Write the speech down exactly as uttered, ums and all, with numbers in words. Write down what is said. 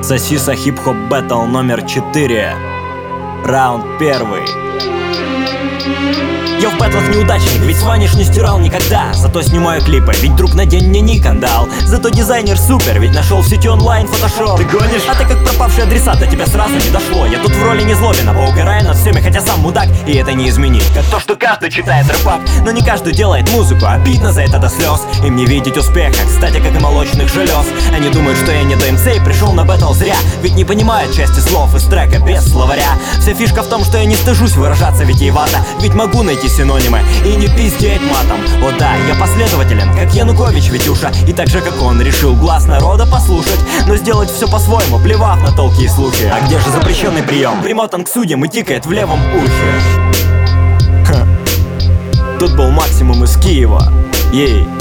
Сосиса хип-хоп бэтл номер четыре. Раунд первый. Я в бэтлах неудачник, ведь сваниш не стирал никогда. Зато снимаю клипы, ведь друг на день мне Никон дал. Зато дизайнер супер, ведь нашел в сети онлайн фотошоп. Ты гонишь? А ты как пропавший адресат, до тебя сразу не дошло. Я тут в роли Незлобина, поугараю над всеми, хотя сам мудак, и это не изменить. Как то, что каждый читает рэп-ап, но не каждый делает музыку. Обидно за это до слез, им не видеть успеха, кстати, как и молочных желез. Они думают, что я не до МС и пришел на бэтл зря, ведь не понимают части слов из трека без словаря. Вся фишка в том, что я не стыжусь выражаться витиевато, ведь могу найти синонимы и не пиздеть матом. О да, я последователен, как Янукович Витюша, и так же, как он, решил глаз народа послушать, но сделать все по-своему, плевав на толки и слухи. А где же запрещенный прием? Примотан к судьям и тикает в левом ухе. Ха. Тут был Максимум из Киева. Ей.